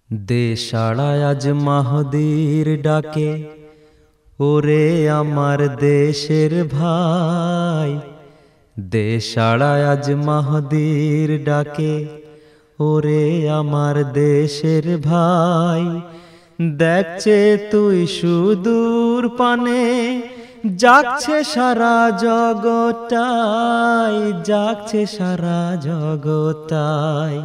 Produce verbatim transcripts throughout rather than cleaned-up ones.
দেশাড়ায় আজ মাহদীর ডাকে, ওরে আমার দেশের ভাই। দেশাড়ায় আজ মাহদীর ডাকে, ওরে আমার দেশের ভাই। দেখছে তুই সুদূর পানে, জাগছে সারা জগৎটাই, জাগছে সারা জগৎটাই।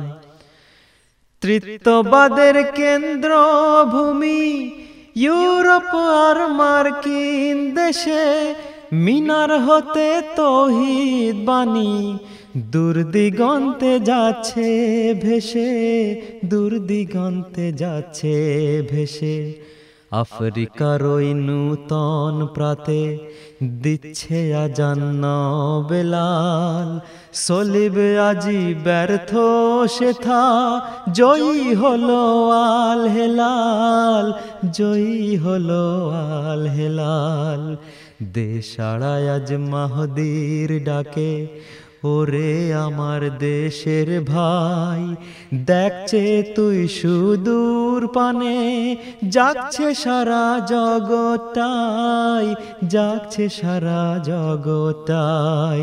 তৃতীয়বাদের কেন্দ্র ভূমি ইউরোপ আর মার্কিন দেশে, মিনার হতে তৌহিদ বাণী দূর দিগন্তে যাচ্ছে ভেসে, দূর দিগন্তে যাচ্ছে ভেসে। আফ্রিকার ওই নূতন প্রাতে দিচ্ছে আজান বেলাল, সলিব আজি ব্যর্থ সেথা, জয়ী হলো আল হেলাল, জয়ী হলো আল হেলাল। দেশাড়ায় আজ মাহদীর ডাকে, ওরে আমার দেশের ভাই। দেখছে তুই সুদূর পানে, জাগছে সারা জগৎটাই, জাগছে সারা জগৎটাই।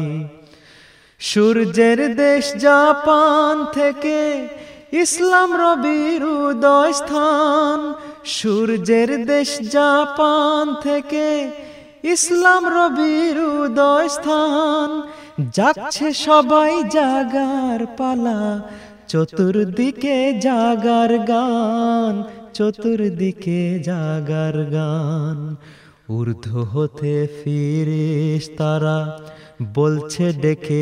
সূর্যের দেশ জাপান থেকে ইসলাম রবির উদয় স্থান, সূর্যের দেশ জাপান থেকে ইসলাম রবির উদয় স্থান। জাগছে সবাই জাগার পালা, চতুর্দিকে জাগার গান, চতুর্দিকে জাগার গান। ঊর্ধ্ব হতে ফিরিস্তারা বলছে ডেকে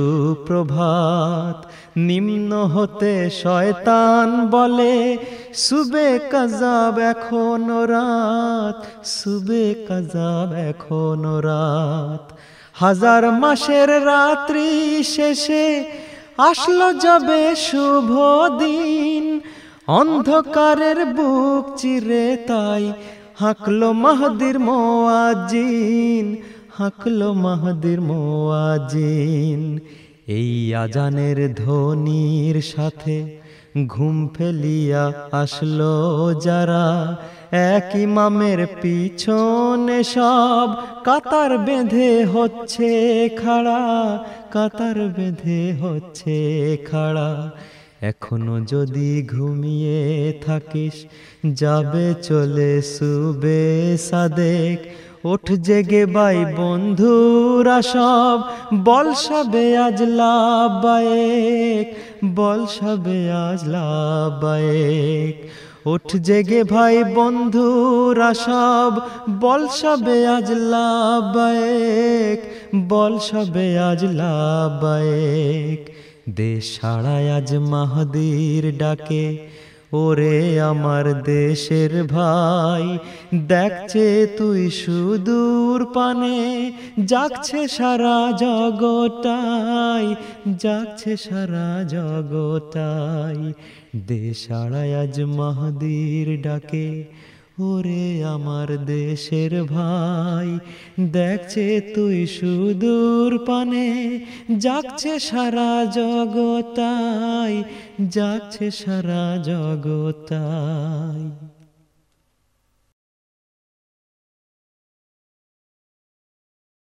সুপ্রভাত, নিম্ন হতে শয়তান বলে সুবে কাযাব এখনো রাত, সুবে কাযাব এখনো রাত। হাজার মাসের রাত্রি শেষে আসলো যাবে শুভ দিন, অন্ধকারের বুক চিরে তাই হাঁকলো মাহদীর মুয়াজ্জিন, হাঁকলো মাহদীর মুয়াজ্জিন। এই আজানের ধ্বনির সাথে ঘুম ফেলিয়া আসলো যারা, এক ইমামের পিছনে সব কাতার বেঁধে হচ্ছে খাড়া, কাতার বেঁধে হচ্ছে খাড়া। এখনো যদি ঘুমিয়ে থাকিস যাবে চলে সুবে সাদেক, ওঠ জেগে বাই বন্ধুরা সব, বল সবে আজ লাব্বায়েক, বল সবে আজ লাব্বায়েক। ওঠ জেগে ভাই বন্ধুরা সব, বল সবে আজ লাব্বায়েক, বল সবে আজ লাব্বায়েক। দেশাড়ায় আজ মাহদীর ডাকে, ওরে আমার দেশের ভাই। দেখছে তুই সুদূর পানে, জাগছে সারা জগৎটাই, জাগছে সারা জগৎটাই। দেশাড়ায় আজ মাহদীর ডাকে, ওরে আমার দেশের ভাই। দেখছে তুই সুদূর পানে, জাগছে সারা জগৎটাই, জাগছে সারা জগৎটাই।